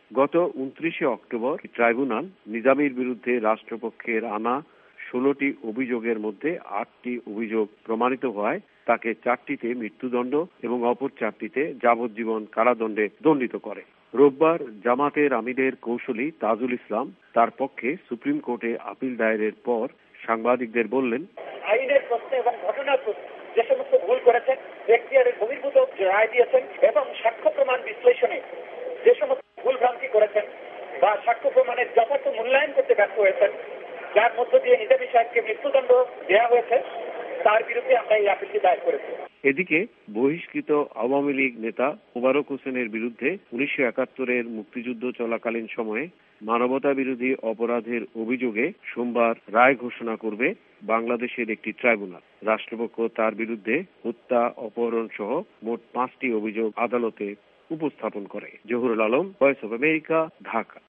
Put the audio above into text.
গত ২৯ October tribunal নিজামীর বিরুদ্ধে রাষ্ট্রপক্ষের আনা ১৬টি অভিযোগের মধ্যে ৮টি অভিযোগ প্রমাণিত হওয়ায় তাকে ৪টিতে মৃত্যুদণ্ড এবং অপর ৪টিতে যাবজ্জীবন কারাদণ্ডে দণ্ডিত করে। রোববার জামাতের আমিরের কৌঁসুলি তাজুল ইসলাম তার পক্ষে সুপ্রিম কোর্টে আপিল দায়েরের পর সাংবাদিকদের বললেন, আইনের প্রশ্নে এবং ঘটনার প্রশ্নে যে সমস্ত ভুল করেছেন, এখতিয়ারের বহির্ভূত রায় দিয়েছেন এবং সাক্ষ্য প্রমাণ বিশ্লেষণে যে সমস্ত ভুল ভ্রান্তি করেছেন বা সাক্ষ্য প্রমাণের যথার্থ মূল্যায়ন করতে ব্যর্থ হয়েছেন, যার মধ্য দিয়ে নিজামী সাহেবকে মৃত্যুদণ্ড দেওয়া হয়েছে, তার বিরুদ্ধে আমরা এই আপিলটি দায়ের করেছি। এদিকে বহিষ্কৃত আওয়ামী লীগ নেতা মোবারক হোসেনের বিরুদ্ধে ১৯৭১-এর মুক্তিযুদ্ধ চলাকালীন সময়ে মানবতা বিরোধী অপরাধের অভিযোগে সোমবার রায় ঘোষণা করবে বাংলাদেশের একটি ট্রাইব্যুনাল। রাষ্ট্রপক্ষ তার বিরুদ্ধে হত্যা, অপহরণ সহ মোট 5টি অভিযোগ আদালতে উপস্থাপন করে। Zahurul Alam, voice of America, Dhaka.